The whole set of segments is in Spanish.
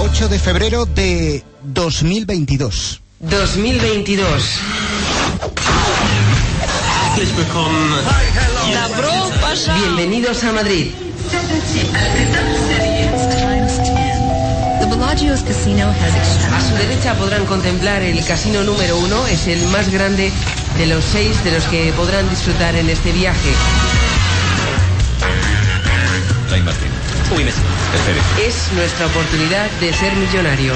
8 de febrero de 2022. 2022. Bienvenidos a Madrid. A su derecha podrán contemplar el casino número 1, es el más grande de los 6 de los que podrán disfrutar en este viaje. La imagen. Es nuestra oportunidad de ser millonarios.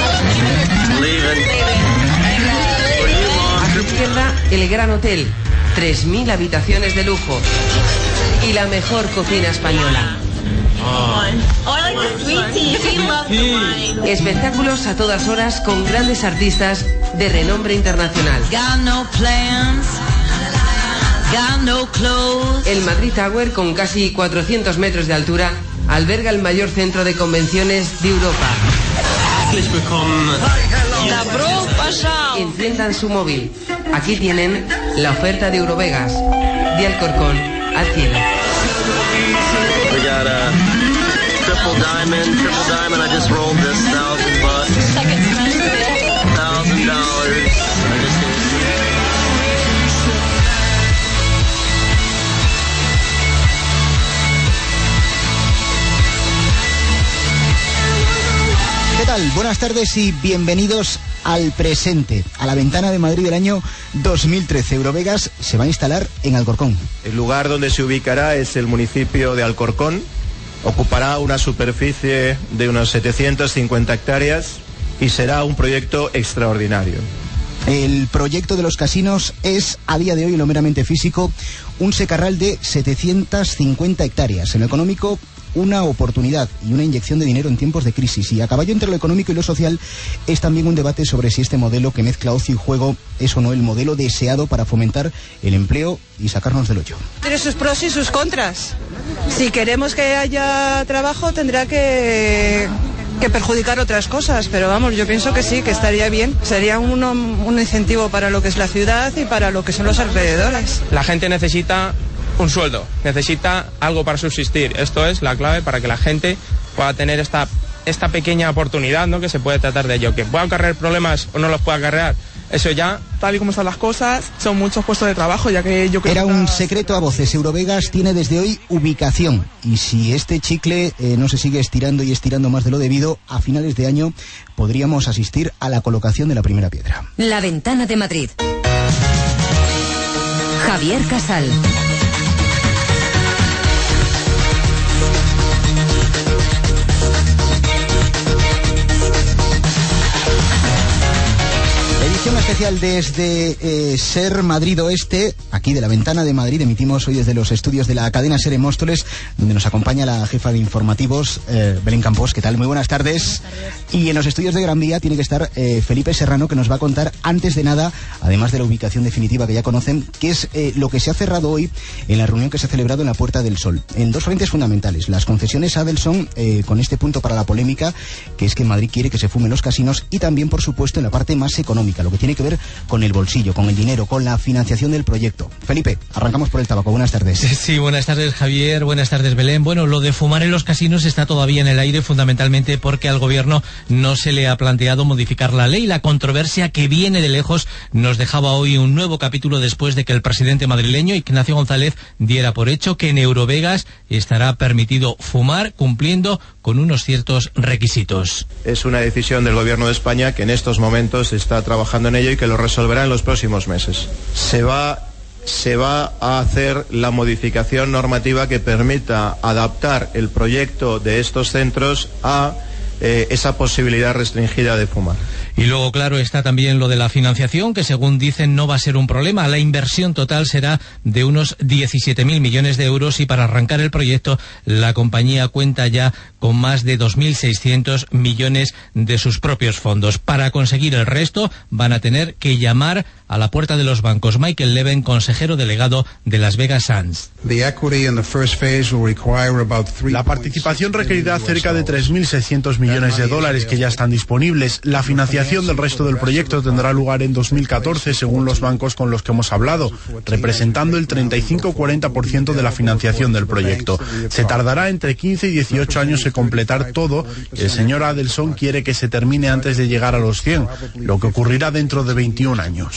A su izquierda, el Gran Hotel, 3.000 habitaciones de lujo y la mejor cocina española. Espectáculos a todas horas con grandes artistas de renombre internacional. El Madrid Tower, con casi 400 metros de altura, alberga el mayor centro de convenciones de Europa. Enciendan su móvil. Aquí tienen la oferta de Eurovegas. De Alcorcón al cielo. We got a triple diamond. I just rolled this $1,000. $1,000. ¿Qué tal? Buenas tardes y bienvenidos al presente, a la ventana de Madrid del año 2013. Eurovegas se va a instalar en Alcorcón. El lugar donde se ubicará es el municipio de Alcorcón. Ocupará una superficie de unas 750 hectáreas y será un proyecto extraordinario. El proyecto de los casinos es, a día de hoy, en lo meramente físico, un secarral de 750 hectáreas. En lo económico, una oportunidad y una inyección de dinero en tiempos de crisis. Y a caballo entre lo económico y lo social es también un debate sobre si este modelo que mezcla ocio y juego es o no el modelo deseado para fomentar el empleo y sacarnos del hoyo. Tiene sus pros y sus contras. Si queremos que haya trabajo, tendrá que perjudicar otras cosas, pero vamos, yo pienso que sí, que estaría bien. Sería un incentivo para lo que es la ciudad y para lo que son los alrededores. La gente necesita un sueldo, necesita algo para subsistir. Esto es la clave para que la gente pueda tener esta pequeña oportunidad, ¿no? Que se puede tratar de ello. Que pueda acarrear problemas o no los pueda acarrear, eso ya, tal y como están las cosas, son muchos puestos de trabajo, ya que yo creo Era un secreto a voces. Eurovegas tiene desde hoy ubicación, y si este chicle no se sigue estirando y estirando más de lo debido, a finales de año podríamos asistir a la colocación de la primera piedra. La ventana de Madrid. Javier Casal. Edición especial desde Ser Madrid Oeste, aquí de la ventana de Madrid. Emitimos hoy desde los estudios de la cadena Ser en Móstoles, donde nos acompaña la jefa de informativos, Belén Campos. ¿Qué tal? Muy buenas tardes. Y en los estudios de Gran Vía tiene que estar Felipe Serrano, que nos va a contar, antes de nada, además de la ubicación definitiva que ya conocen, qué es lo que se ha cerrado hoy en la reunión que se ha celebrado en la Puerta del Sol. En dos frentes fundamentales: las concesiones Adelson, con este punto para la polémica, que es que Madrid quiere que se fumen los casinos, y también, por supuesto, en la parte más económica, lo que tiene que ver con el bolsillo, con el dinero, con la financiación del proyecto. Felipe, arrancamos por el tabaco. Buenas tardes. Sí, buenas tardes, Javier. Buenas tardes, Belén. Bueno, lo de fumar en los casinos está todavía en el aire, fundamentalmente porque al gobierno no se le ha planteado modificar la ley. La controversia, que viene de lejos, nos dejaba hoy un nuevo capítulo después de que el presidente madrileño, Ignacio González, diera por hecho que en Eurovegas estará permitido fumar, cumpliendo con unos ciertos requisitos. Es una decisión del gobierno de España, que en estos momentos está trabajando en ello y que lo resolverá en los próximos meses. Se va a hacer la modificación normativa que permita adaptar el proyecto de estos centros a esa posibilidad restringida de fumar. Y luego, claro, está también lo de la financiación, que según dicen no va a ser un problema. La inversión total será de unos 17.000 millones de euros, y para arrancar el proyecto la compañía cuenta ya con más de 2.600 millones de sus propios fondos. Para conseguir el resto van a tener que llamar a la puerta de los bancos. Michael Leven, consejero delegado de Las Vegas Sands. La participación requerirá cerca de 3.600 millones de dólares que ya están disponibles. La financiación del resto del proyecto tendrá lugar en 2014, según los bancos con los que hemos hablado, representando el 35-40% de la financiación del proyecto. Se tardará entre 15 y 18 años en completar todo. El señor Adelson quiere que se termine antes de llegar a los 100, lo que ocurrirá dentro de 21 años.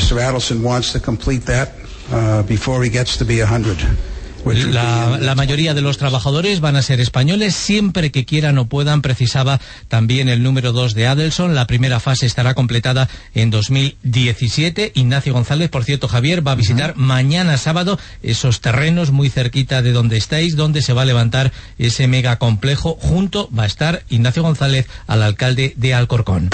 La mayoría de los trabajadores van a ser españoles siempre que quieran o puedan, precisaba también el número 2 de Adelson. La primera fase estará completada en 2017. Ignacio González, por cierto, Javier, va a visitar mañana sábado esos terrenos muy cerquita de donde estáis, donde se va a levantar ese megacomplejo. Junto va a estar Ignacio González, al alcalde de Alcorcón.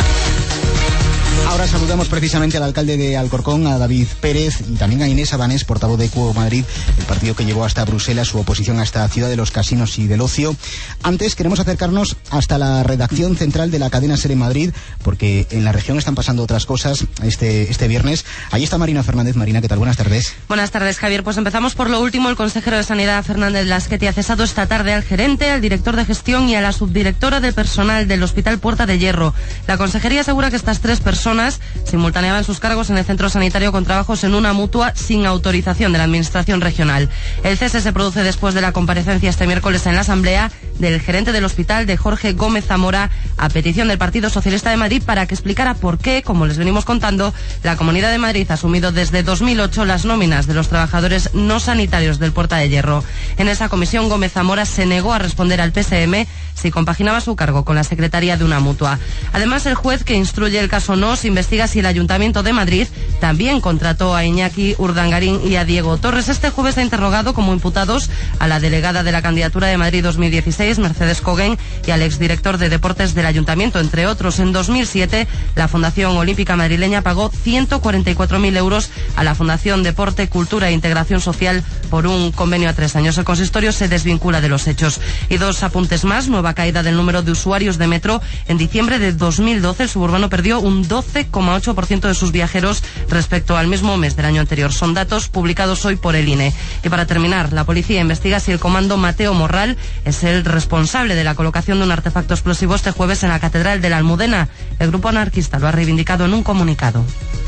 Ahora saludamos precisamente al alcalde de Alcorcón, a David Pérez, y también a Inés Abanés, portavoz de Cuo Madrid, el partido que llevó hasta Bruselas su oposición a esta ciudad de los casinos y del ocio. Antes queremos acercarnos hasta la redacción central de la cadena SER en Madrid, porque en la región están pasando otras cosas este viernes. Ahí está Marina Fernández. Marina, ¿qué tal? Buenas tardes. Buenas tardes, Javier. Pues empezamos por lo último. El consejero de Sanidad, Fernández Lasqueti, ha cesado esta tarde al gerente, al director de gestión y a la subdirectora de personal del Hospital Puerta de Hierro. La consejería asegura que estas 3 personas simultaneaban sus cargos en el centro sanitario con trabajos en una mutua sin autorización de la Administración regional. El cese se produce después de la comparecencia este miércoles en la Asamblea del gerente del hospital, de Jorge Gómez Zamora, a petición del Partido Socialista de Madrid, para que explicara por qué, como les venimos contando, la Comunidad de Madrid ha asumido desde 2008 las nóminas de los trabajadores no sanitarios del Puerta de Hierro. En esa comisión, Gómez Zamora se negó a responder al PSM si compaginaba su cargo con la secretaría de una mutua. Además, el juez que instruye el caso NOS investiga si el Ayuntamiento de Madrid también contrató a Iñaki Urdangarín y a Diego Torres. Este jueves ha interrogado como imputados a la delegada de la candidatura de Madrid 2016, Mercedes Coguén, y al exdirector de Deportes del Ayuntamiento, entre otros. En 2007, la Fundación Olímpica Madrileña pagó 144.000 euros a la Fundación Deporte, Cultura e Integración Social por un convenio a 3 años. El consistorio se desvincula de los hechos. Y 2 apuntes más. Nueva caída del número de usuarios de metro. En diciembre de 2012, el suburbano perdió un 12,8% de sus viajeros respecto al mismo mes del año anterior. Son datos publicados hoy por el INE. Y para terminar, la policía investiga si el comando Mateo Morral es el responsable de la colocación de un artefacto explosivo este jueves en la Catedral de la Almudena. El grupo anarquista lo ha reivindicado en un comunicado.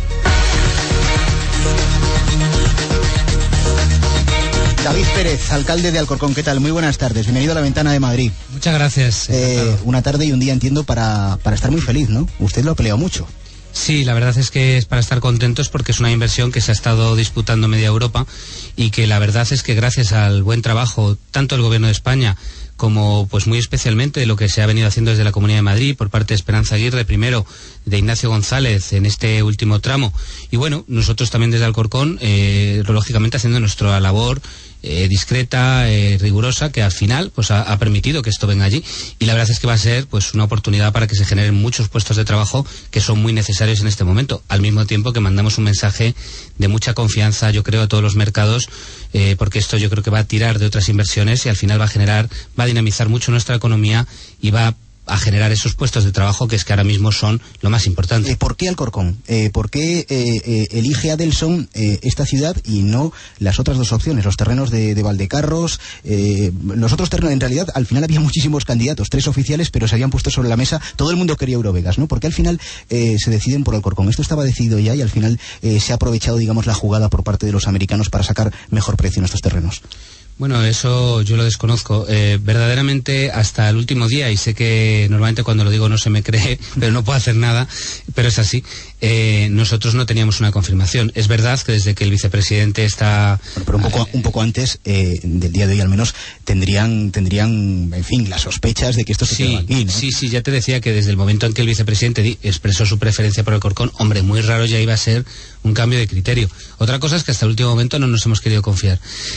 David Pérez, alcalde de Alcorcón, ¿qué tal? Muy buenas tardes, bienvenido a la Ventana de Madrid. Muchas gracias. Una tarde y un día, entiendo, para estar muy feliz, ¿no? Usted lo ha peleado mucho. Sí, la verdad es que es para estar contentos, porque es una inversión que se ha estado disputando media Europa, y que la verdad es que gracias al buen trabajo tanto del Gobierno de España como pues muy especialmente de lo que se ha venido haciendo desde la Comunidad de Madrid por parte de Esperanza Aguirre, primero de Ignacio González en este último tramo, y bueno, nosotros también desde Alcorcón, lógicamente haciendo nuestra labor discreta, rigurosa, que al final pues ha permitido que esto venga allí, y la verdad es que va a ser pues una oportunidad para que se generen muchos puestos de trabajo que son muy necesarios en este momento, al mismo tiempo que mandamos un mensaje de mucha confianza, yo creo, a todos los mercados, porque esto yo creo que va a tirar de otras inversiones y al final va a dinamizar mucho nuestra economía y va a generar esos puestos de trabajo que es que ahora mismo son lo más importante. ¿Por qué Alcorcón? ¿Por qué elige Adelson esta ciudad y no las otras 2 opciones? Los terrenos de Valdecarros, los otros terrenos. En realidad, al final había muchísimos candidatos, 3 oficiales, pero se habían puesto sobre la mesa. Todo el mundo quería Eurovegas, ¿no? ¿Por qué al final se deciden por Alcorcón? Esto estaba decidido ya y al final se ha aprovechado, digamos, la jugada por parte de los americanos para sacar mejor precio en estos terrenos. Bueno, eso yo lo desconozco. Verdaderamente hasta el último día, y sé que normalmente cuando lo digo no se me cree, pero no puedo hacer nada, pero es así. Nosotros no teníamos una confirmación. Es verdad que desde que el vicepresidente está... Bueno, pero un poco antes del día de hoy al menos tendrían, en fin, las sospechas de que esto se quedaba aquí, ¿no? Sí, ya te decía que desde el momento en que el vicepresidente expresó su preferencia por Alcorcón, hombre, muy raro ya iba a ser un cambio de criterio. Otra cosa es que hasta el último momento no nos hemos querido confiar.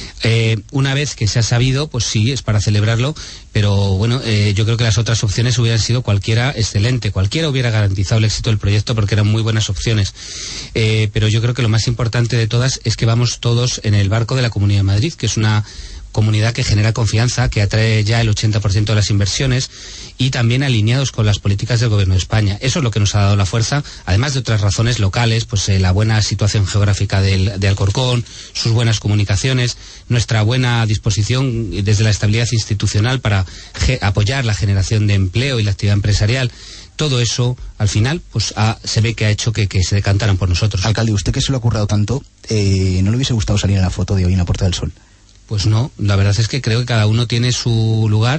Una vez que se ha sabido, pues sí, es para celebrarlo, pero bueno, yo creo que las otras opciones hubieran sido cualquiera excelente, cualquiera hubiera garantizado el éxito del proyecto porque eran muy buenas opciones, pero yo creo que lo más importante de todas es que vamos todos en el barco de la Comunidad de Madrid, que es una comunidad que genera confianza, que atrae ya el 80% de las inversiones y también alineados con las políticas del Gobierno de España. Eso es lo que nos ha dado la fuerza, además de otras razones locales, pues la buena situación geográfica de Alcorcón, sus buenas comunicaciones, nuestra buena disposición desde la estabilidad institucional para apoyar la generación de empleo y la actividad empresarial. Todo eso, al final, pues se ve que ha hecho que se decantaran por nosotros. Alcalde, usted que se lo ha currado tanto, ¿no le hubiese gustado salir en la foto de hoy en la Puerta del Sol? Pues no, la verdad es que creo que cada uno tiene su lugar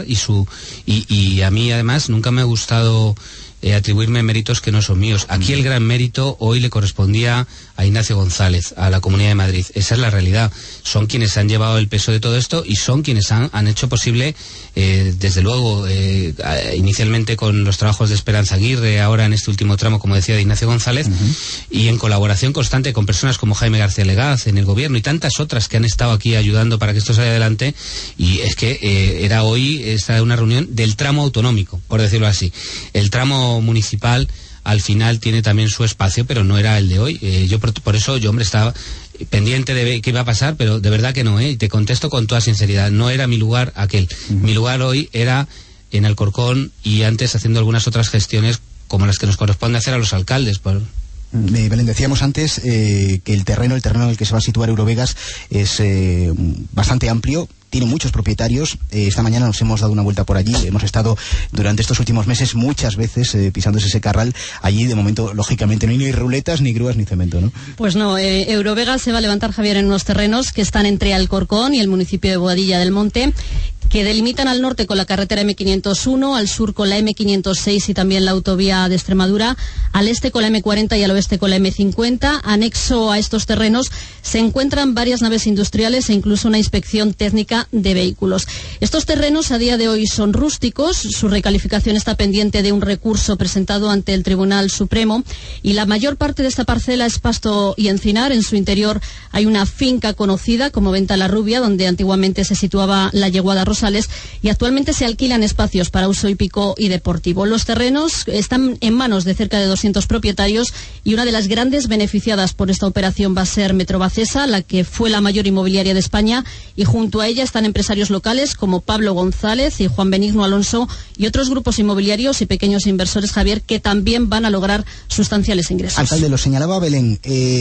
y a mí además nunca me ha gustado atribuirme méritos que no son míos. Aquí el gran mérito hoy le correspondía a Ignacio González, a la Comunidad de Madrid. Esa es la realidad. Son quienes han llevado el peso de todo esto y son quienes han hecho posible, desde luego, inicialmente con los trabajos de Esperanza Aguirre, ahora en este último tramo, como decía, de Ignacio González, y en colaboración constante con personas como Jaime García Legaz en el Gobierno y tantas otras que han estado aquí ayudando para que esto salga adelante. Y es que era hoy una reunión del tramo autonómico, por decirlo así. El tramo municipal al final tiene también su espacio, pero no era el de hoy. Por eso, hombre, estaba pendiente de qué iba a pasar, pero de verdad que no, y te contesto con toda sinceridad, no era mi lugar aquel. Mi lugar hoy era en Alcorcón y antes haciendo algunas otras gestiones como las que nos corresponde hacer a los alcaldes. Belén, decíamos antes que el terreno en el que se va a situar Eurovegas es bastante amplio, tiene muchos propietarios. Esta mañana nos hemos dado una vuelta por allí, hemos estado durante estos últimos meses muchas veces pisándose ese carral. Allí de momento, lógicamente, no hay ni ruletas, ni grúas, ni cemento, ¿no? Pues no, Eurovegas se va a levantar, Javier, en unos terrenos que están entre Alcorcón y el municipio de Boadilla del Monte, que delimitan al norte con la carretera M501, al sur con la M506 y también la autovía de Extremadura, al este con la M40 y al oeste con la M50. Anexo a estos terrenos se encuentran varias naves industriales e incluso una inspección técnica de vehículos. Estos terrenos a día de hoy son rústicos, su recalificación está pendiente de un recurso presentado ante el Tribunal Supremo y la mayor parte de esta parcela es pasto y encinar. En su interior hay una finca conocida como Venta la Rubia, donde antiguamente se situaba la yeguada Rosales, y actualmente se alquilan espacios para uso hípico y deportivo. Los terrenos están en manos de cerca de 200 propietarios y una de las grandes beneficiadas por esta operación va a ser Metrobacesa, la que fue la mayor inmobiliaria de España, y junto a ella están empresarios locales como Pablo González y Juan Benigno Alonso y otros grupos inmobiliarios y pequeños inversores, Javier, que también van a lograr sustanciales ingresos. Alcalde, lo señalaba Belén,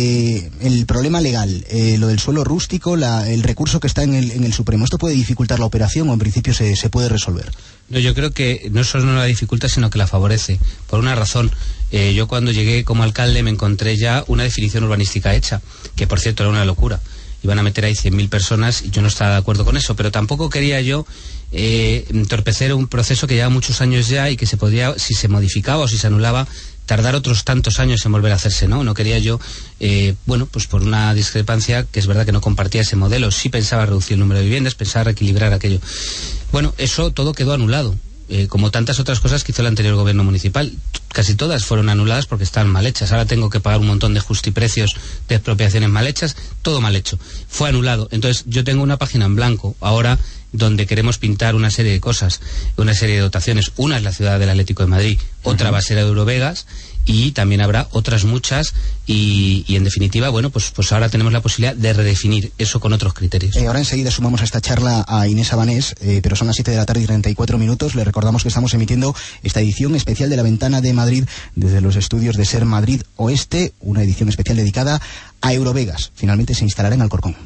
el problema legal, lo del suelo rústico, el recurso que está en el Supremo, ¿esto puede dificultar la operación o en principio se puede resolver? No, yo creo que no solo no la dificulta, sino que la favorece, por una razón. Yo cuando llegué como alcalde me encontré ya una definición urbanística hecha, que por cierto era una locura. Iban a meter ahí 100.000 personas y yo no estaba de acuerdo con eso, pero tampoco quería yo entorpecer un proceso que lleva muchos años ya y que se podía, si se modificaba o si se anulaba, tardar otros tantos años en volver a hacerse, ¿no? No quería yo, pues por una discrepancia, que es verdad que no compartía ese modelo, sí pensaba reducir el número de viviendas, pensaba reequilibrar aquello. Bueno, eso todo quedó anulado. Como tantas otras cosas que hizo el anterior gobierno municipal, casi todas fueron anuladas porque estaban mal hechas. Ahora tengo que pagar un montón de justiprecios de expropiaciones mal hechas, todo mal hecho. Fue anulado. Entonces yo tengo una página en blanco ahora donde queremos pintar una serie de cosas, una serie de dotaciones. Una es la ciudad del Atlético de Madrid, otra va a ser Eurovegas y también habrá otras muchas y en definitiva, bueno, pues ahora tenemos la posibilidad de redefinir eso con otros criterios. Ahora enseguida sumamos a esta charla a Inés Abanés, pero son las 7 de la tarde y 34 minutos. Le recordamos que estamos emitiendo esta edición especial de La Ventana de Madrid desde los estudios de SER Madrid Oeste, una edición especial dedicada a Eurovegas. Finalmente se instalará en Alcorcón.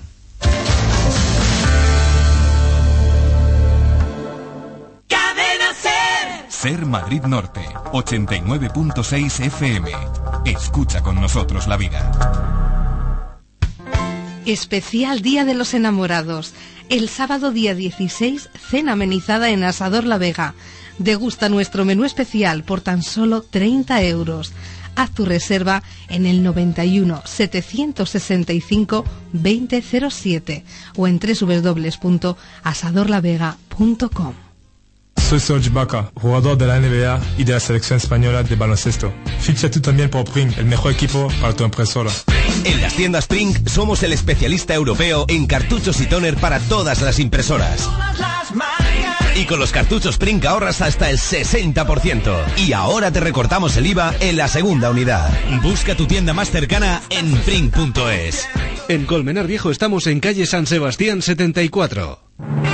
SER Madrid Norte, 89.6 FM. Escucha con nosotros la vida. Especial Día de los Enamorados. El sábado día 16, cena amenizada en Asador La Vega. Degusta nuestro menú especial por tan solo 30 euros. Haz tu reserva en el 91 765 2007 o en www.asadorlavega.com. Soy Serge Ibaka, jugador de la NBA y de la selección española de baloncesto. Ficha tú también por Pring, el mejor equipo para tu impresora. En las tiendas Pring somos el especialista europeo en cartuchos y tóner para todas las impresoras. Y con los cartuchos Pring ahorras hasta el 60%. Y ahora te recortamos el IVA en la segunda unidad. Busca tu tienda más cercana en pring.es. En Colmenar Viejo estamos en calle San Sebastián 74.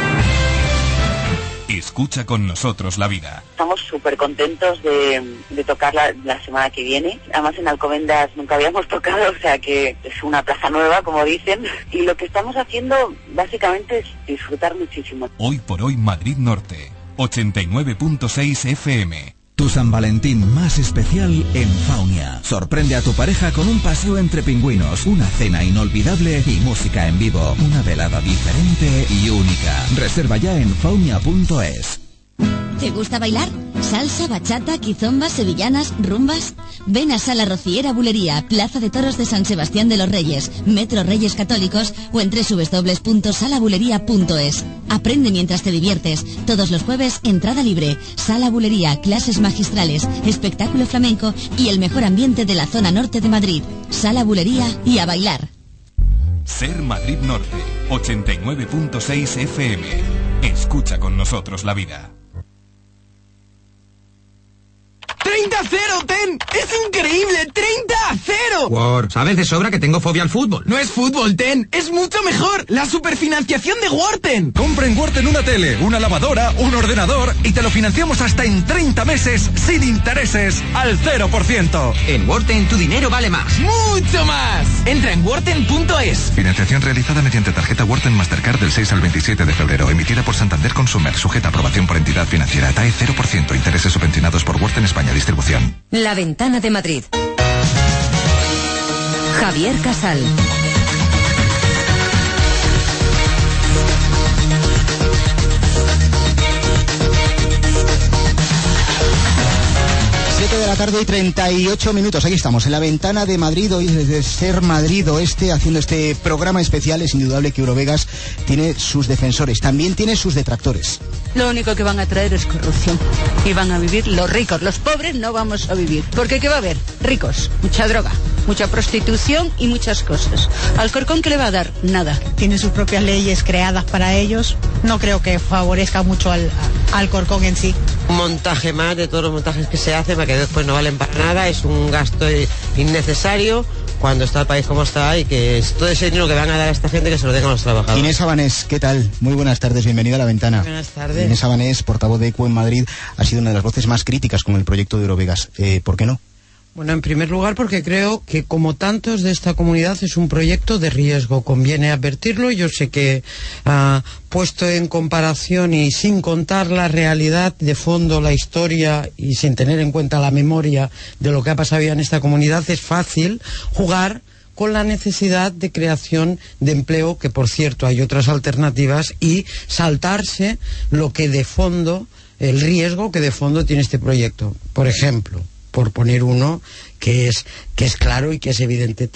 Escucha con nosotros la vida. Estamos súper contentos de tocar la semana que viene. Además en Alcobendas nunca habíamos tocado, o sea que es una plaza nueva, como dicen. Y lo que estamos haciendo básicamente es disfrutar muchísimo. Hoy por hoy Madrid Norte, 89.6 FM. Tu San Valentín más especial en Faunia. Sorprende a tu pareja con un paseo entre pingüinos, una cena inolvidable y música en vivo. Una velada diferente y única. Reserva ya en faunia.es. ¿Te gusta bailar? ¿Salsa, bachata, quizombas, sevillanas, rumbas? Ven a Sala Rociera Bulería, Plaza de Toros de San Sebastián de los Reyes, Metro Reyes Católicos o en www.salabulería.es. Aprende mientras te diviertes. Todos los jueves, entrada libre. Sala Bulería, clases magistrales, espectáculo flamenco y el mejor ambiente de la zona norte de Madrid. Sala Bulería y a bailar. Ser Madrid Norte, 89.6 FM. Escucha con nosotros la vida. 30-0, Ten. ¡Es increíble! 30-0. Word, sabes de sobra que tengo fobia al fútbol. No es fútbol, Ten. Es mucho mejor. La superfinanciación de Worten. Compra en Worten una tele, una lavadora, un ordenador y te lo financiamos hasta en 30 meses sin intereses al 0%. En Worten tu dinero vale más. ¡Mucho más! Entra en worten.es. Financiación realizada mediante tarjeta Worten Mastercard del 6 al 27 de febrero. Emitida por Santander Consumer. Sujeta a aprobación por entidad financiera. TAE 0%. Intereses subvencionados por Worten España. Distribución. La Ventana de Madrid. Javier Casal. De la tarde y 38 minutos. Aquí estamos, en la Ventana de Madrid, hoy desde Ser Madrid Oeste, haciendo este programa especial. Es indudable que Eurovegas tiene sus defensores, también tiene sus detractores. Lo único que van a traer es corrupción. Y van a vivir los ricos. Los pobres no vamos a vivir. Porque ¿qué va a haber? Ricos, mucha droga, mucha prostitución y muchas cosas. ¿Alcorcón qué le va a dar? Nada. Tienen sus propias leyes creadas para ellos. No creo que favorezca mucho al Alcorcón en sí. Un montaje más de todos los montajes que se hacen para que después no valen para nada. Es un gasto innecesario cuando está el país como está y que es todo ese dinero que van a dar a esta gente que se lo den a los trabajadores. Inés Abanés, ¿qué tal? Muy buenas tardes, bienvenida a La Ventana. Buenas tardes. Inés Abanés, portavoz de ECU en Madrid, ha sido una de las voces más críticas con el proyecto de Eurovegas. ¿Por qué no? Bueno, en primer lugar porque creo que como tantos de esta comunidad es un proyecto de riesgo, conviene advertirlo. Yo sé que puesto en comparación y sin contar la realidad de fondo, la historia y sin tener en cuenta la memoria de lo que ha pasado ya en esta comunidad, es fácil jugar con la necesidad de creación de empleo, que por cierto hay otras alternativas, y saltarse lo que de fondo, el riesgo que de fondo tiene este proyecto. Por ejemplo, por poner uno que es claro y que es evidente,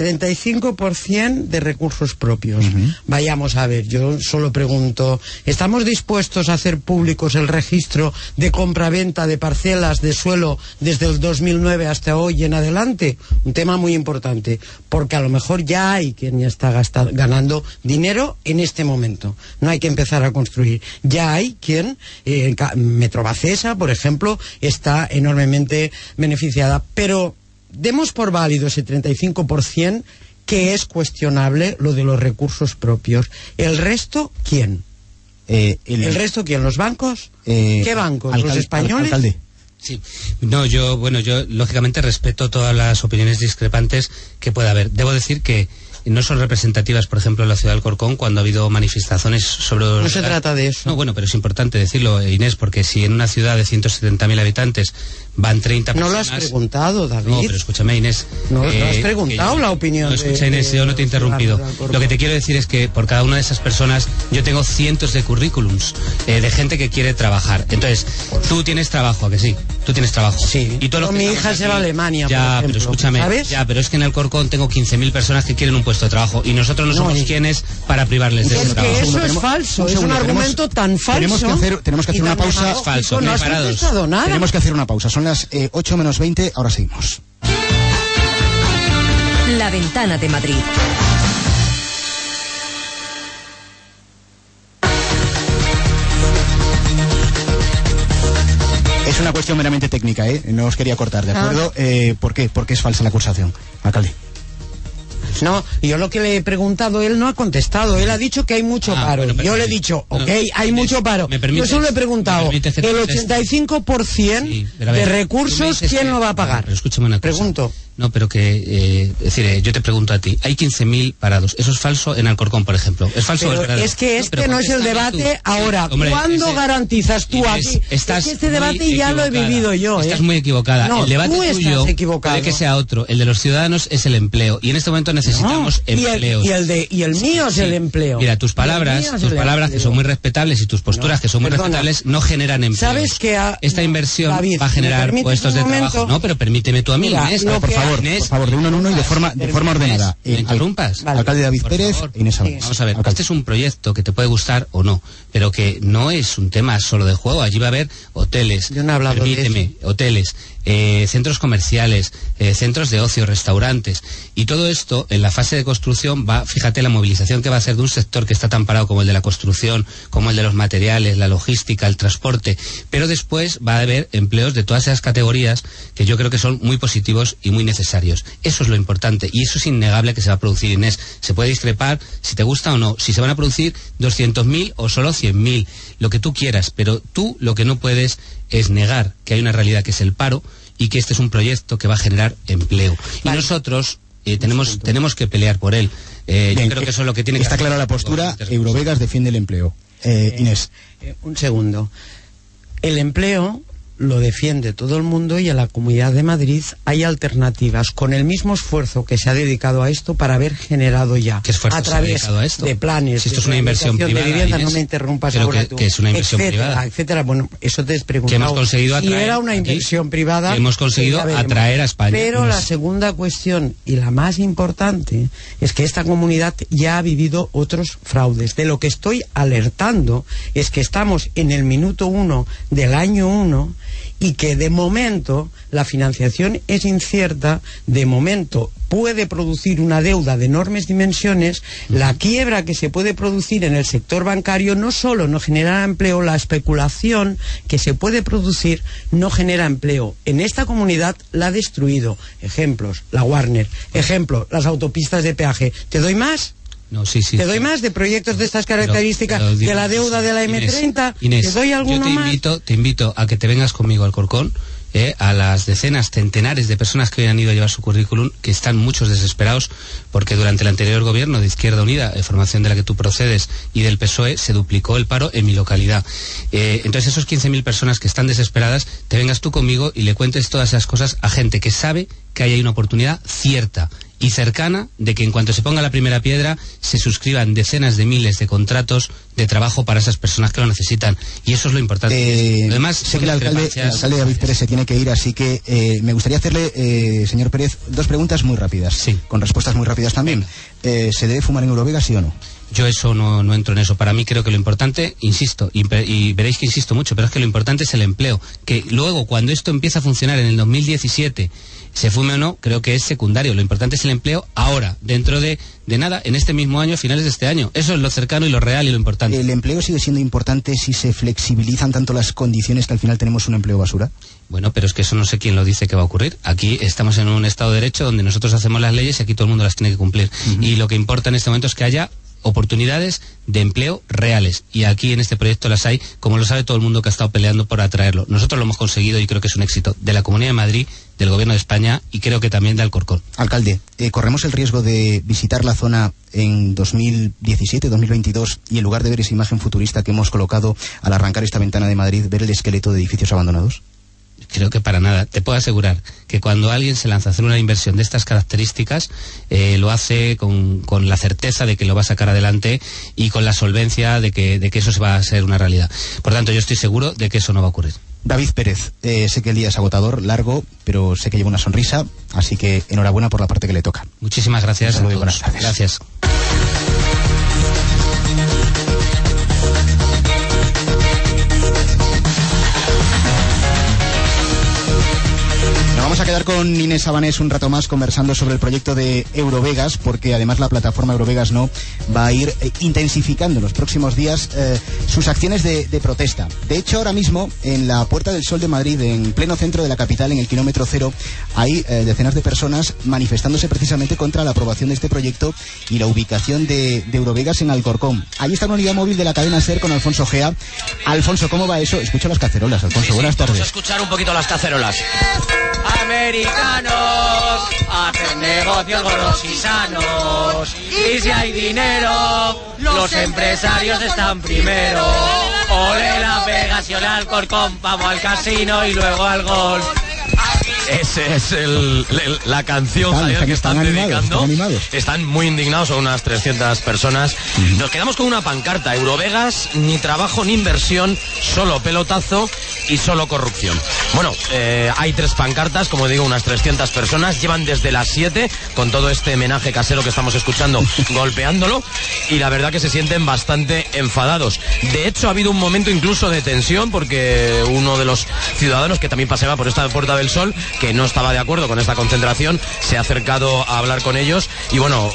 35% de recursos propios. Vayamos a ver, yo solo pregunto, ¿estamos dispuestos a hacer públicos el registro de compra-venta de parcelas de suelo desde el 2009 hasta hoy en adelante? Un tema muy importante, porque a lo mejor ya hay quien ya está ganando dinero en este momento. No hay que empezar a construir. Ya hay quien, Metrobacesa, por ejemplo, está enormemente beneficiada, pero demos por válido ese 35%, que es cuestionable lo de los recursos propios. ¿El resto quién? ¿El resto quién? ¿Los bancos? ¿Qué bancos? ¿Los españoles? Alcalde. Sí, no, yo lógicamente respeto todas las opiniones discrepantes que pueda haber. Debo decir que no son representativas, por ejemplo, en la ciudad de Alcorcón, cuando ha habido manifestaciones sobre... No se trata de eso. No, bueno, pero es importante decirlo, Inés, porque si en una ciudad de 170.000 habitantes van 30 personas... No lo has preguntado, David. No, pero escúchame, Inés... No has preguntado la opinión. No, escucha, Inés, yo no te he interrumpido. Lo que te quiero decir es que por cada una de esas personas yo tengo cientos de currículums de gente que quiere trabajar. Entonces, tú tienes trabajo, ¿a que sí? Tú tienes trabajo. Sí, y todo lo que mi hija se va a Alemania, ya, por ejemplo, pero escúchame, ¿sabes? Ya, pero es que en Alcorcón tengo 15.000 personas que quieren un puesto de trabajo y nosotros no somos quienes para privarles de ese trabajo. Es que eso es falso, es un argumento tan falso. Tenemos que hacer una pausa. Es falso, no has contestado nada. Tenemos que hacer una pausa, son las 8 menos 20, ahora seguimos. La Ventana de Madrid. Es una cuestión meramente técnica, no os quería cortar, ¿de acuerdo? ¿Por qué? Porque es falsa la acusación, alcalde. No, yo lo que le he preguntado, él no ha contestado. Él ha dicho que hay mucho paro. Bueno, yo le he dicho, hay mucho paro. Yo solo le he preguntado, el 85% de recursos, ¿quién lo va a pagar? Pero escúchame una cosa. Pregunto. No, pero que, es decir, yo te pregunto a ti, hay 15.000 parados. Eso es falso en Alcorcón, por ejemplo. ¿Es falso o es verdadero? Es que no es el debate ahora. Hombre, ¿Cuándo garantizas tú aquí? Este debate ya lo he vivido yo. Estás muy equivocada. No, el debate tuyo puede que sea otro. El de los ciudadanos es el empleo. Y en este momento necesitamos empleos. Y el mío es el empleo. Mira, tus palabras que son muy respetables y tus posturas que son muy respetables no generan empleos. ¿Sabes que esta inversión David, va a generar puestos de trabajo? No, pero permíteme tú a mí, Inés. Por favor, de uno en uno y de forma ordenada. ¿Me interrumpas? Alcalde David Pérez, Inés Sabater. Vamos a ver, este es un proyecto que te puede gustar o no, pero que no es un tema solo de juego. Allí va a haber hoteles, hoteles, centros comerciales, centros de ocio, restaurantes, y todo esto en la fase de construcción fíjate la movilización que va a hacer de un sector que está tan parado como el de la construcción, como el de los materiales, la logística, el transporte, pero después va a haber empleos de todas esas categorías que yo creo que son muy positivos y muy necesarios. Eso es lo importante y eso es innegable que se va a producir, Inés. Se puede discrepar si te gusta o no, si se van a producir 200.000 o solo 100.000, lo que tú quieras, pero tú lo que no puedes es negar que hay una realidad que es el paro y que este es un proyecto que va a generar empleo. Y nosotros tenemos que pelear por él. Yo creo que eso es lo que tiene que Está clara la postura, Eurovegas defiende el empleo. Inés. Un segundo. El empleo lo defiende todo el mundo y en la Comunidad de Madrid hay alternativas con el mismo esfuerzo que se ha dedicado a esto para haber generado ya a través de planes, si esto es una inversión privada, de vivienda, Inés, no me interrumpas pero ahora que es una inversión privada, etcétera. Bueno, eso te he preguntado. Que hemos conseguido atraer, si era una inversión privada, que hemos conseguido atraer a España. Pero la segunda cuestión y la más importante es que esta comunidad ya ha vivido otros fraudes. De lo que estoy alertando es que estamos en el minuto 1 del año 1 y que de momento la financiación es incierta, de momento puede producir una deuda de enormes dimensiones, la quiebra que se puede producir en el sector bancario no solo no genera empleo, la especulación que se puede producir no genera empleo. En esta comunidad la ha destruido. Ejemplos, la Warner. Ejemplo, las autopistas de peaje. ¿Te doy más? No, sí. ¿Te doy más de proyectos de estas características de la deuda de la M30? Inés, ¿Te doy alguno más? Te invito a que te vengas conmigo al Corcón, a las decenas, centenares de personas que hoy han ido a llevar su currículum, que están muchos desesperados porque durante el anterior gobierno de Izquierda Unida, formación de la que tú procedes, y del PSOE, se duplicó el paro en mi localidad. Entonces esos 15.000 personas que están desesperadas, te vengas tú conmigo y le cuentes todas esas cosas a gente que sabe que hay una oportunidad cierta y cercana de que en cuanto se ponga la primera piedra se suscriban decenas de miles de contratos de trabajo para esas personas que lo necesitan, y eso es lo importante. Además, sé que el alcalde David Pérez se tiene que ir, así que me gustaría hacerle, señor Pérez, dos preguntas muy rápidas, con respuestas muy rápidas también. ¿Se debe fumar en Eurovegas, sí o no? Yo eso no entro en eso. Para mí creo que lo importante, insisto, y veréis que insisto mucho, pero es que lo importante es el empleo. Que luego, cuando esto empieza a funcionar en el 2017, se fume o no, creo que es secundario. Lo importante es el empleo ahora, dentro de nada, en este mismo año, finales de este año. Eso es lo cercano y lo real y lo importante. ¿El empleo sigue siendo importante si se flexibilizan tanto las condiciones que al final tenemos un empleo basura? Bueno, pero es que eso no sé quién lo dice que va a ocurrir. Aquí estamos en un Estado de Derecho donde nosotros hacemos las leyes y aquí todo el mundo las tiene que cumplir. Y lo que importa en este momento es que haya oportunidades de empleo reales, y aquí en este proyecto las hay, como lo sabe todo el mundo que ha estado peleando por atraerlo. Nosotros lo hemos conseguido y creo que es un éxito de la Comunidad de Madrid, del Gobierno de España y creo que también de Alcorcón. Alcalde, ¿corremos el riesgo de visitar la zona en 2017, 2022 y en lugar de ver esa imagen futurista que hemos colocado al arrancar esta ventana de Madrid, ver el esqueleto de edificios abandonados? Creo que para nada. Te puedo asegurar que cuando alguien se lanza a hacer una inversión de estas características, lo hace con la certeza de que lo va a sacar adelante y con la solvencia de que eso se va a ser una realidad. Por tanto, yo estoy seguro de que eso no va a ocurrir. David Pérez, sé que el día es agotador, largo, pero sé que lleva una sonrisa, así que enhorabuena por la parte que le toca. Muchísimas gracias. Un saludo y buenas tardes. Gracias. Vamos vamos a quedar con Inés Sabanés un rato más conversando sobre el proyecto de Eurovegas, porque además la plataforma Eurovegas No va a ir intensificando en los próximos días sus acciones de protesta. De hecho, ahora mismo, en la Puerta del Sol de Madrid, en pleno centro de la capital, en el kilómetro cero, hay decenas de personas manifestándose precisamente contra la aprobación de este proyecto y la ubicación de Eurovegas en Alcorcón. Ahí está una unidad móvil de la cadena SER con Alfonso Gea. Alfonso, ¿cómo va eso? Escucho las cacerolas, Alfonso. Buenas tardes. Vamos a escuchar un poquito las cacerolas. Americanos hacen negocios gordos y sanos, y si hay dinero los empresarios están primero. Ole Las Vegas y ole Alcorcón, vamos al casino y luego al golf. Ese es la canción, Javier, que están dedicando. Están muy indignados, son unas 300 personas. Nos quedamos con una pancarta: Eurovegas, ni trabajo ni inversión, solo pelotazo y solo corrupción. Bueno, hay 3 pancartas, como digo, unas 300 personas. Llevan desde las 7 con todo este homenaje casero que estamos escuchando, golpeándolo, y la verdad que se sienten bastante enfadados. De hecho, ha habido un momento incluso de tensión, porque uno de los ciudadanos que también paseaba por esta Puerta del Sol, que no estaba de acuerdo con esta concentración, se ha acercado a hablar con ellos, y bueno,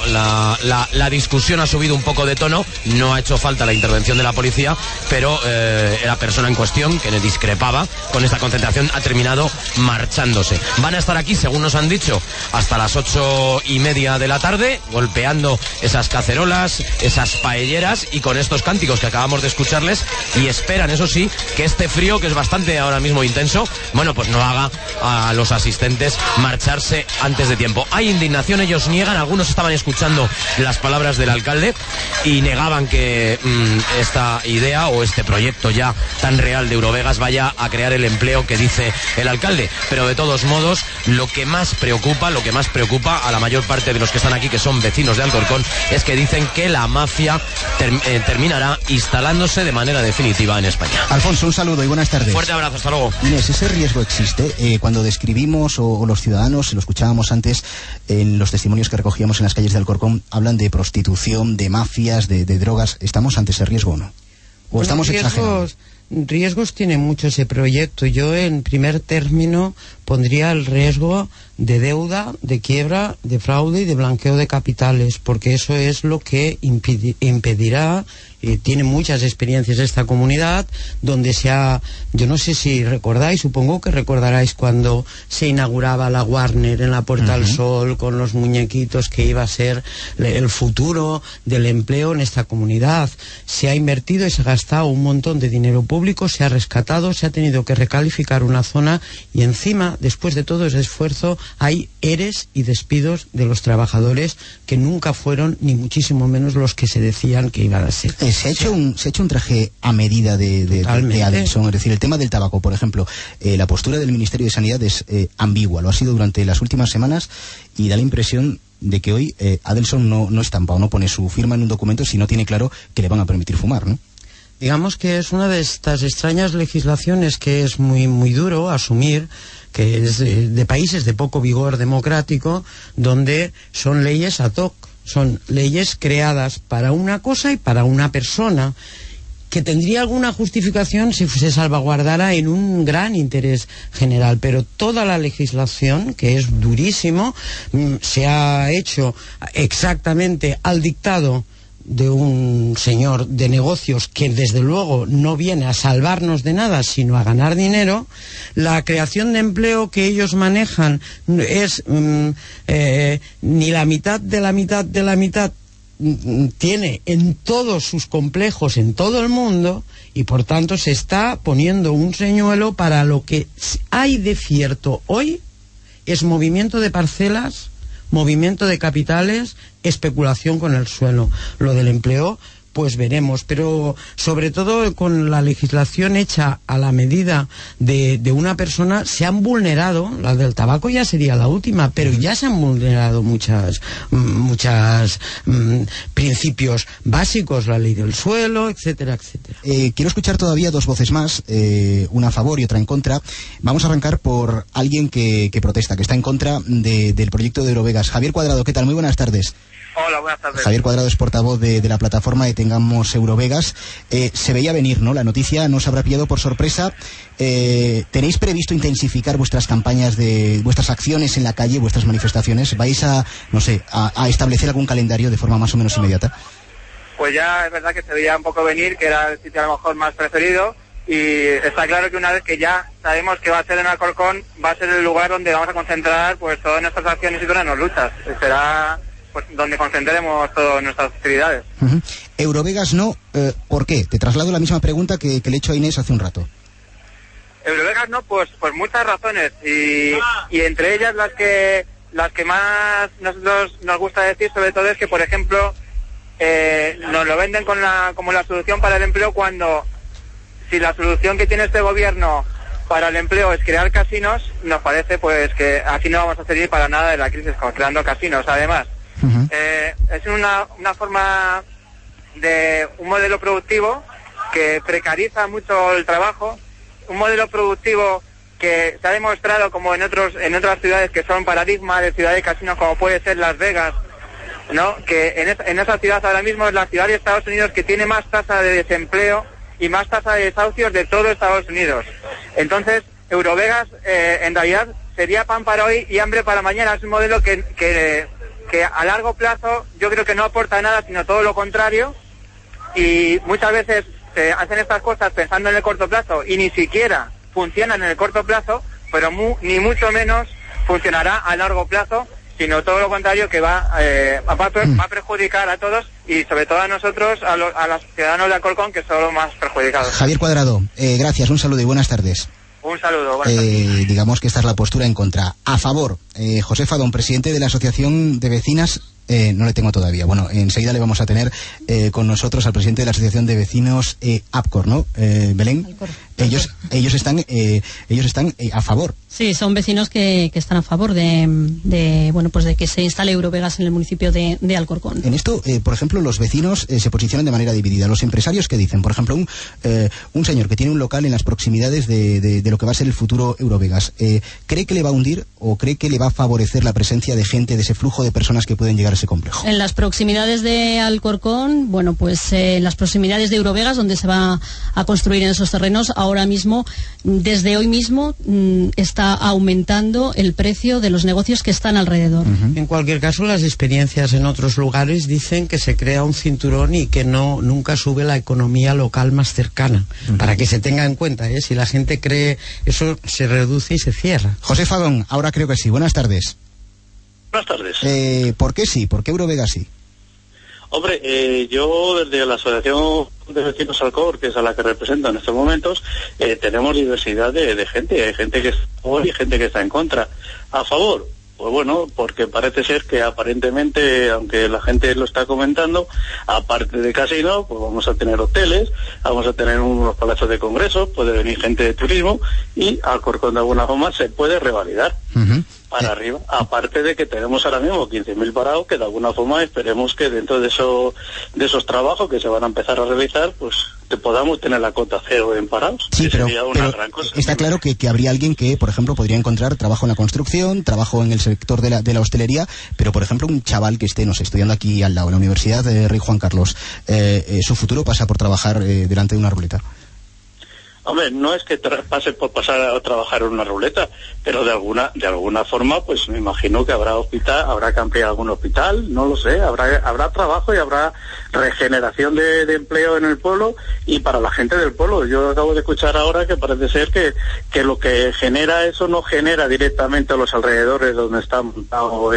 la discusión ha subido un poco de tono. No ha hecho falta la intervención de la policía, pero la persona en cuestión, que discrepaba con esta concentración, ha terminado marchándose. Van a estar aquí, según nos han dicho, hasta las 8:30 de la tarde, golpeando esas cacerolas, esas paelleras, y con estos cánticos que acabamos de escucharles, y esperan, eso sí, que este frío, que es bastante ahora mismo intenso, bueno, pues no haga a los asistentes marcharse antes de tiempo. Hay indignación, ellos niegan, algunos estaban escuchando las palabras del alcalde y negaban que esta idea o este proyecto ya tan real de Eurovegas vaya a crear el empleo que dice el alcalde. Pero de todos modos, lo que más preocupa a la mayor parte de los que están aquí, que son vecinos de Alcorcón, es que dicen que la mafia terminará instalándose de manera definitiva en España. Alfonso, un saludo y buenas tardes. Fuerte abrazo, hasta luego. Inés, ¿ese riesgo existe? Cuando describimos, o los ciudadanos, lo escuchábamos antes en los testimonios que recogíamos en las calles de Alcorcón, hablan de prostitución, de mafias, de drogas. ¿Estamos ante ese riesgo o no? ¿O estamos exagerando? Riesgos tiene mucho ese proyecto. Yo, en primer término, pondría el riesgo de deuda, de quiebra, de fraude y de blanqueo de capitales, porque eso es lo que impedirá. Tiene muchas experiencias esta comunidad, donde yo no sé si recordáis, supongo que recordaráis cuando se inauguraba la Warner en la Puerta del Sol, con los muñequitos, que iba a ser el futuro del empleo en esta comunidad. Se ha invertido y se ha gastado un montón de dinero público, se ha rescatado, se ha tenido que recalificar una zona, y encima, después de todo ese esfuerzo, hay ERES y despidos de los trabajadores que nunca fueron, ni muchísimo menos, los que se decían que iban a ser. Se ha hecho un traje a medida de Adelson. Es decir, el tema del tabaco, por ejemplo, la postura del Ministerio de Sanidad es ambigua. Lo ha sido durante las últimas semanas, y da la impresión de que hoy Adelson no estampa o no pone su firma en un documento si no tiene claro que le van a permitir fumar, ¿no? Digamos que es una de estas extrañas legislaciones que es muy, muy duro asumir, que es de países de poco vigor democrático, donde son leyes ad hoc. Son leyes creadas para una cosa y para una persona, que tendría alguna justificación si se salvaguardara en un gran interés general, pero toda la legislación, que es durísimo, se ha hecho exactamente al dictado de un señor de negocios que desde luego no viene a salvarnos de nada sino a ganar dinero. La creación de empleo que ellos manejan es ni la mitad de la mitad de la mitad tiene en todos sus complejos en todo el mundo, y por tanto se está poniendo un señuelo para lo que hay de cierto hoy es movimiento de parcelas, movimiento de capitales, especulación con el suelo. Lo del empleo, pues veremos, pero sobre todo con la legislación hecha a la medida de una persona, se han vulnerado, la del tabaco ya sería la última, pero ya se han vulnerado muchas principios básicos, la ley del suelo, etcétera, etcétera. Quiero escuchar todavía 2 voces más, una a favor y otra en contra. Vamos a arrancar por alguien que protesta, que está en contra del proyecto de Eurovegas. Javier Cuadrado, ¿qué tal? Muy buenas tardes. Hola, buenas tardes. Javier Cuadrado es portavoz de la plataforma de Tengamos Eurovegas. Se veía venir, ¿no? La noticia no os habrá pillado por sorpresa. ¿Tenéis previsto intensificar vuestras campañas, vuestras acciones en la calle, vuestras manifestaciones? ¿Vais a establecer algún calendario de forma más o menos inmediata? Pues ya es verdad que se veía un poco venir, que era el sitio a lo mejor más preferido, y está claro que una vez que ya sabemos que va a ser en Alcorcón, va a ser el lugar donde vamos a concentrar pues todas nuestras acciones y todas nuestras luchas. Será pues donde concentraremos todas nuestras actividades. Eurovegas no, ¿por qué? Te traslado la misma pregunta que le he hecho a Inés hace un rato. Eurovegas no, pues por muchas razones, y entre ellas las que más nosotros nos gusta decir sobre todo es que, por ejemplo, nos lo venden como la solución para el empleo, cuando si la solución que tiene este gobierno para el empleo es crear casinos, nos parece pues que aquí no vamos a salir para nada de la crisis creando casinos. Además, es una forma de un modelo productivo que precariza mucho el trabajo, un modelo productivo que se ha demostrado como en otras ciudades que son paradigma de ciudades de casinos, como puede ser Las Vegas, ¿no? Que en esa ciudad ahora mismo es la ciudad de Estados Unidos que tiene más tasa de desempleo y más tasa de desahucios de todo Estados Unidos. Entonces, Eurovegas en realidad sería pan para hoy y hambre para mañana. Es un modelo que a largo plazo yo creo que no aporta nada, sino todo lo contrario, y muchas veces se hacen estas cosas pensando en el corto plazo y ni siquiera funcionan en el corto plazo, pero ni mucho menos funcionará a largo plazo, sino todo lo contrario, que va a perjudicar a todos, y sobre todo a nosotros, a los ciudadanos de Alcorcón, que son los más perjudicados. Javier Cuadrado, gracias, un saludo y buenas tardes. Un saludo, buenas tardes. Digamos que esta es la postura en contra. A favor, José Fadón, presidente de la Asociación de Vecinas. No le tengo todavía. Bueno, enseguida le vamos a tener con nosotros al presidente de la Asociación de Vecinos APCOR, ¿no? Belén. Alcor. Ellos están a favor. Sí, son vecinos que están a favor de que se instale Eurovegas en el municipio de Alcorcón. En esto, por ejemplo, los vecinos se posicionan de manera dividida. Los empresarios, ¿qué dicen? Por ejemplo, un señor que tiene un local en las proximidades de lo que va a ser el futuro Eurovegas, ¿cree que le va a hundir o cree que le va a favorecer la presencia de gente, de ese flujo de personas que pueden llegar a ese complejo? En las proximidades de Alcorcón, en las proximidades de Eurovegas, donde se va a construir en esos terrenos, ahora mismo, desde hoy mismo, está aumentando el precio de los negocios que están alrededor. En cualquier caso, las experiencias en otros lugares dicen que se crea un cinturón y que nunca sube la economía local más cercana. Para que se tenga en cuenta, si la gente cree eso, se reduce y se cierra. José Fadón, ahora creo que sí. Buenas tardes. Buenas tardes. ¿Por qué sí? ¿Por qué Eurovegas sí? Hombre, yo desde la Asociación de Vecinos Alcor, que es a la que represento en estos momentos, tenemos diversidad de gente. Hay gente que está a favor y gente que está en contra. ¿A favor? Pues bueno, porque parece ser que aparentemente, aunque la gente lo está comentando, aparte de casino, pues vamos a tener hoteles, vamos a tener unos palacios de congresos, puede venir gente de turismo, y Alcorcón de alguna forma se puede revalidar para arriba. Aparte de que tenemos ahora mismo 15.000 parados, que de alguna forma esperemos que dentro de esos trabajos que se van a empezar a realizar, pues podamos tener la cota cero en parados. Sí, pero gran cosa. Está claro que habría alguien que, por ejemplo, podría encontrar trabajo en la construcción, trabajo en el sector de la hostelería, pero, por ejemplo, un chaval que esté, estudiando aquí al lado, en la Universidad de Rey Juan Carlos, su futuro pasa por trabajar delante de una ruleta. Hombre, no es que pase por pasar a trabajar en una ruleta, pero de alguna forma, pues me imagino que habrá que ampliar algún hospital, no lo sé, habrá trabajo y habrá regeneración de empleo en el pueblo y para la gente del pueblo. Yo acabo de escuchar ahora que parece ser que lo que genera eso no genera directamente a los alrededores donde está montado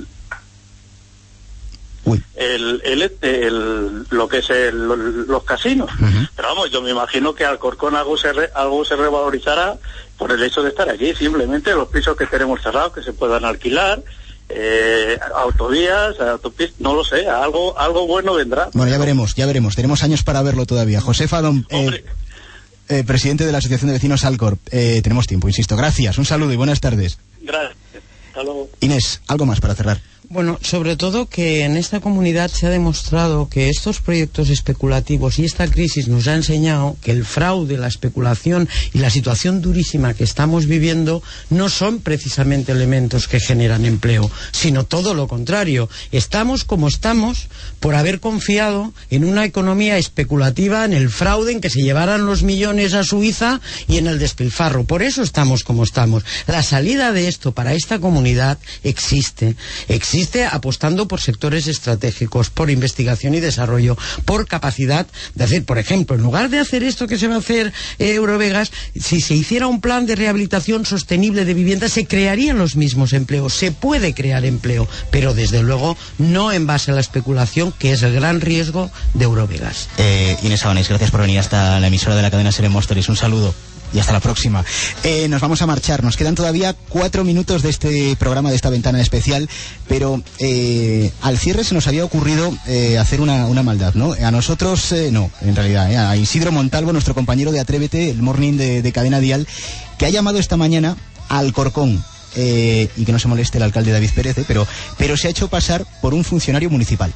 lo que es los casinos. Pero vamos, yo me imagino que Alcorcón algo se revalorizará por el hecho de estar aquí. Simplemente los pisos que tenemos cerrados, que se puedan alquilar, autovías, autopistas, no lo sé, algo bueno vendrá. Bueno, ya veremos, tenemos años para verlo todavía. José Fadón, presidente de la Asociación de Vecinos Alcor, tenemos tiempo, insisto. Gracias, un saludo y buenas tardes. Gracias, hasta luego. Inés, algo más para cerrar. Bueno, sobre todo que en esta comunidad se ha demostrado que estos proyectos especulativos y esta crisis nos ha enseñado que el fraude, la especulación y la situación durísima que estamos viviendo no son precisamente elementos que generan empleo, sino todo lo contrario. Estamos como estamos por haber confiado en una economía especulativa, en el fraude, en que se llevaran los millones a Suiza y en el despilfarro. Por eso estamos como estamos. La salida de esto para esta comunidad existe apostando por sectores estratégicos, por investigación y desarrollo, por capacidad de hacer, por ejemplo, en lugar de hacer esto que se va a hacer Eurovegas, si se hiciera un plan de rehabilitación sostenible de viviendas, se crearían los mismos empleos. Se puede crear empleo, pero desde luego no en base a la especulación, que es el gran riesgo de Eurovegas. Inés Abanés, gracias por venir hasta la emisora de la cadena SER Móstoles. Un saludo y hasta la próxima. Nos vamos a marchar, nos quedan todavía 4 minutos de este programa, de esta ventana especial, pero al cierre se nos había ocurrido hacer una maldad, ¿no? A nosotros, no, en realidad, a Isidro Montalvo, nuestro compañero de Atrévete, el morning de Cadena Dial, que ha llamado esta mañana al Alcorcón. Y que no se moleste el alcalde David Pérez, pero se ha hecho pasar por un funcionario municipal.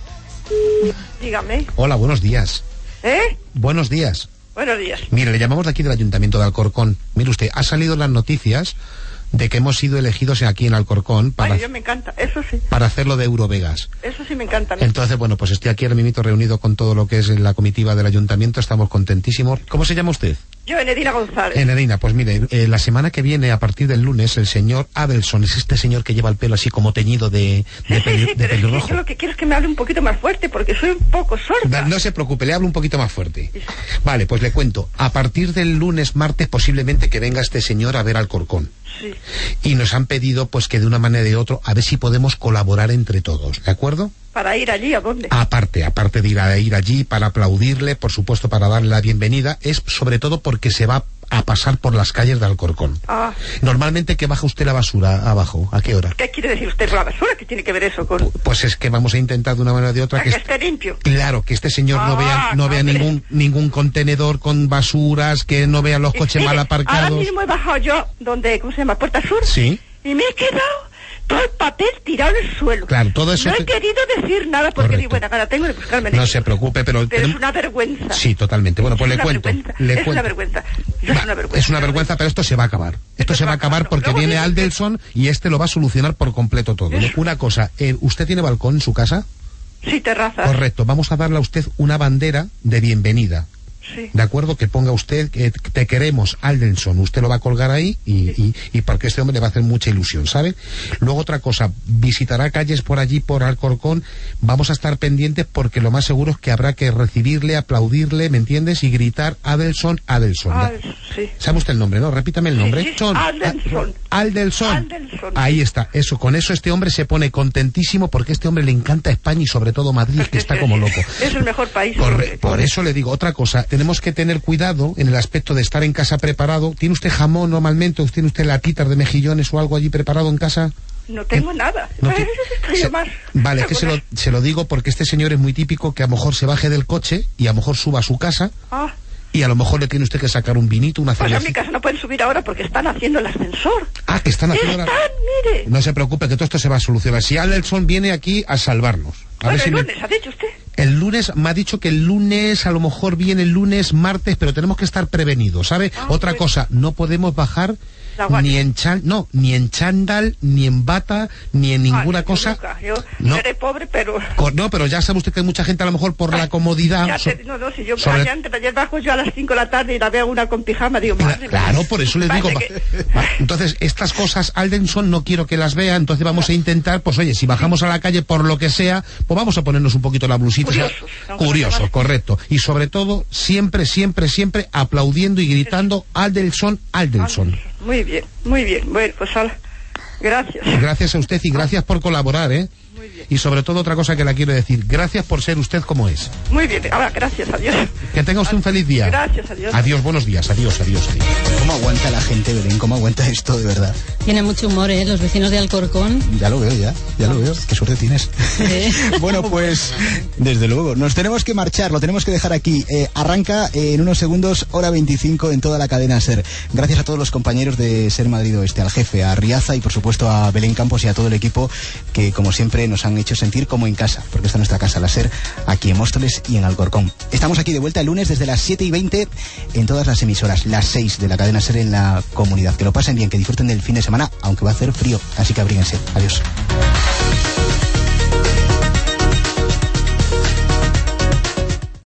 Dígame. Hola, buenos días. Buenos días. Buenos días. Mire, le llamamos de aquí del Ayuntamiento de Alcorcón. Mire usted, ha salido en las noticias de que hemos sido elegidos aquí en Alcorcón para... Ay, yo me encanta, eso sí. Para hacerlo de Eurovegas. Eso sí me encanta. Entonces, bueno, pues estoy aquí ahora mismo reunido con todo lo que es la comitiva del Ayuntamiento, estamos contentísimos. ¿Cómo se llama usted? Yo, Enedina González. Enedina, pues mire, la semana que viene, a partir del lunes, el señor Adelson, es este señor que lleva el pelo así como teñido de pelirrojo. Yo lo que quiero es que me hable un poquito más fuerte, porque soy un poco sorda. No se preocupe, le hablo un poquito más fuerte. Vale, pues le cuento. A partir del lunes, martes, posiblemente que venga este señor a ver Alcorcón. Sí. Y nos han pedido, pues que de una manera o de otra, a ver si podemos colaborar entre todos, ¿de acuerdo? ¿Para ir allí a dónde? Aparte de ir allí para aplaudirle, por supuesto para darle la bienvenida, es sobre todo porque se va a pasar por las calles de Alcorcón. Normalmente, ¿que baja usted la basura abajo? ¿A qué hora? ¿Qué quiere decir usted con la basura? ¿Qué tiene que ver eso con...? Pues es que vamos a intentar de una manera o de otra que esté limpio. Claro, que este señor no vea ningún contenedor con basuras, que no vea los coches mal aparcados. Ahora mismo he bajado yo donde, ¿cómo se llama? Puerta Sur. Sí. Y me he quedado todo el papel tirado en el suelo. Claro, todo eso... No he querido decir nada porque ni buena gana tengo de buscarme. No se preocupe, pero es una vergüenza. Sí, totalmente. Bueno, pues le cuento. Es una vergüenza. Es una vergüenza, pero esto se va a acabar. Esto se va a acabar porque viene Aldelson y este lo va a solucionar por completo todo. Una cosa, ¿usted tiene balcón en su casa? Sí, terraza. Correcto, vamos a darle a usted una bandera de bienvenida. Sí. De acuerdo, que ponga usted que te queremos, Aldelson. Usted lo va a colgar ahí y porque este hombre le va a hacer mucha ilusión, ¿sabe? Luego otra cosa, visitará calles por allí, por Alcorcón. Vamos a estar pendientes porque lo más seguro es que habrá que recibirle, aplaudirle, ¿me entiendes? Y gritar Adelson, Adelson. Sí. ¿Sabe usted el nombre, no? Repítame el nombre. Sí. Aldelson. Ahí está. Eso, con eso este hombre se pone contentísimo porque a este hombre le encanta España y sobre todo Madrid, que está como loco. Es el mejor país. Por eso le digo otra cosa. Tenemos que tener cuidado en el aspecto de estar en casa preparado. ¿Tiene usted jamón normalmente? ¿O tiene usted latitas de mejillones o algo allí preparado en casa? No tengo nada. Vale, es que se lo digo porque este señor es muy típico que a lo mejor se baje del coche y a lo mejor suba a su casa. Y a lo mejor le tiene usted que sacar un vinito, una cerveza. Pues a mi casa no pueden subir ahora porque están haciendo el ascensor. Que están haciendo mire. No se preocupe, que todo esto se va a solucionar. Si Aldelson viene aquí a salvarnos. El lunes, ¿ha dicho usted? El lunes, me ha dicho que el lunes, a lo mejor viene el lunes, martes, pero tenemos que estar prevenidos, ¿sabe? Otra cosa, no podemos bajar ni en chándal, ni en bata, ni en ninguna cosa. Yo seré pobre, pero... No, pero ya sabe usted que hay mucha gente a lo mejor por la comodidad... si yo ayer bajo yo a las 5 de la tarde y la veo una con pijama, digo... Claro, por eso le digo... Entonces, estas cosas, Aldelson, no quiero que las vea, entonces vamos a intentar, pues oye, si bajamos a la calle por lo que sea, pues vamos a ponernos un poquito la blusita. Curiosos, correcto. Y sobre todo, siempre aplaudiendo y gritando Aldelson. Muy bien. Bueno, pues gracias. Gracias a usted y gracias por colaborar, ¿eh? Muy bien. Y sobre todo otra cosa que le quiero decir, gracias por ser usted como es. Muy bien, ahora gracias, adiós. Que tenga usted un feliz día. Gracias, adiós. Adiós, buenos días, adiós. ¿Cómo aguanta la gente, Belén? ¿Cómo aguanta esto, de verdad? Tiene mucho humor, los vecinos de Alcorcón. Ya lo veo, ya lo veo. Qué suerte tienes. Bueno, pues, desde luego, nos tenemos que marchar, lo tenemos que dejar aquí. Arranca en unos segundos, hora 25 en toda la cadena SER. Gracias a todos los compañeros de SER Madrid Oeste, al jefe, a Riaza y por supuesto a Belén Campos y a todo el equipo que, como siempre, nos han hecho sentir como en casa, porque esta es nuestra casa, la SER, aquí en Móstoles y en Alcorcón. Estamos aquí de vuelta el lunes desde las 7:20 en todas las emisoras, las 6 de la cadena SER en la comunidad. Que lo pasen bien, que disfruten del fin de semana, aunque va a hacer frío, así que abríguense. Adiós.